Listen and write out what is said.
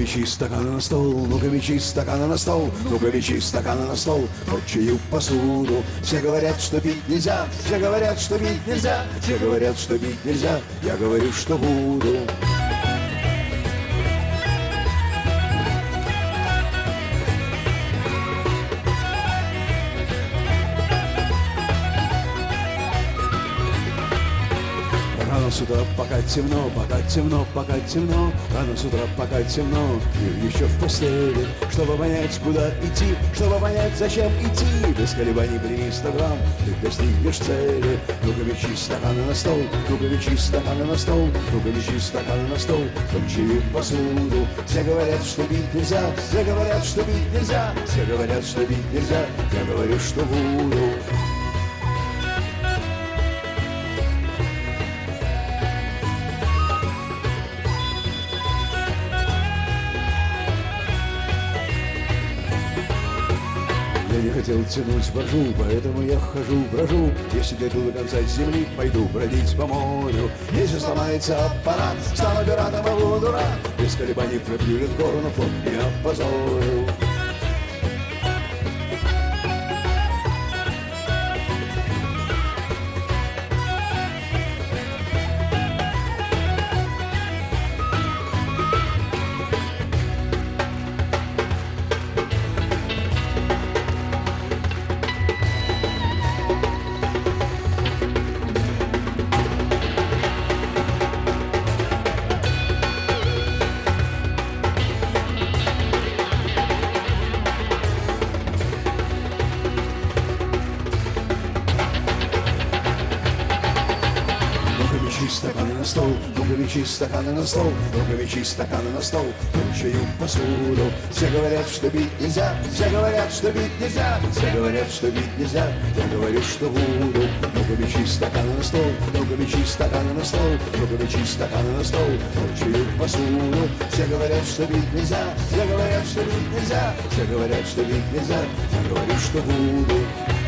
мечи стаканы на стол, ну-ка мечи стаканы на стол, ну-ка мечи стаканы на стол, вот чью посуду. Все говорят, что пить нельзя, все говорят, что пить нельзя, все говорят, что пить нельзя, я говорю, что буду. Рано с утра, пока темно, пока темно, пока темно. Рано с утра, пока темно, и еще в постели. Чтобы понять, куда идти, чтобы понять, зачем идти. Без колебаний прими 100 грамм, ты достигнешь цели. Ну-ка мечи стаканы на стол, ну-ка мечи стаканы на стол, ну-ка мечи стаканы на стол, кончи посуду. Все говорят, что пить нельзя, все говорят, что пить нельзя, все говорят, что пить нельзя, я говорю, что буду. Я не хотел тянуть боржу, поэтому я хожу, брожу. Если дойду до конца земли, пойду бродить по морю. Если сломается аппарат, стану пиратом и буду рад. Без колебаний пробью гору на флот и опозорю. Мечи стаканы на стол, ну-ка мечи стаканы на стол, ну-ка мечи стаканы на стол, кончаю посуду. Все говорят, что пить нельзя, все говорят, что пить нельзя, все говорят, что пить нельзя, я говорю, что буду. Ну-ка мечи стаканы на стол, ну-ка мечи стаканы на стол, ну-ка мечи стаканы на стол, кончаю посуду. Все говорят, что пить нельзя, все говорят, что пить нельзя, все говорят, что пить нельзя, я говорю, что буду.